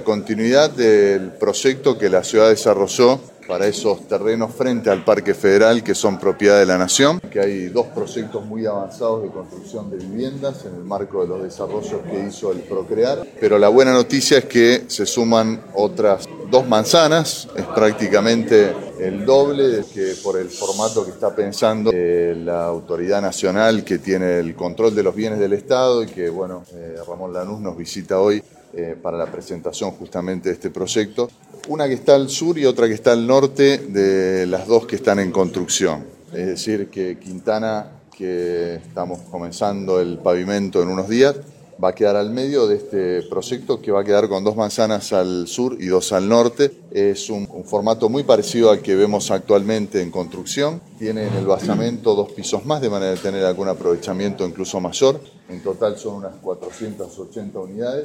la continuidad del proyecto que la ciudad desarrolló para esos terrenos frente al Parque Federal que son propiedad de la Nación, que hay dos proyectos muy avanzados de construcción de viviendas en el marco de los desarrollos que hizo el Procrear, pero la buena noticia es que se suman otras 2 manzanas, es prácticamente el doble de que por el formato que está pensando la autoridad nacional que tiene el control de los bienes del Estado y que, Ramón Lanús nos visita hoy para la presentación justamente de este proyecto. Una que está al sur y otra que está al norte de las 2 que están en construcción. Es decir, que Quintana, que estamos comenzando el pavimento en unos días, va a quedar al medio de este proyecto que va a quedar con 2 manzanas al sur y 2 al norte. Es un formato muy parecido al que vemos actualmente en construcción. Tiene en el basamento 2 pisos más, de manera de tener algún aprovechamiento incluso mayor. En total son unas 480 unidades.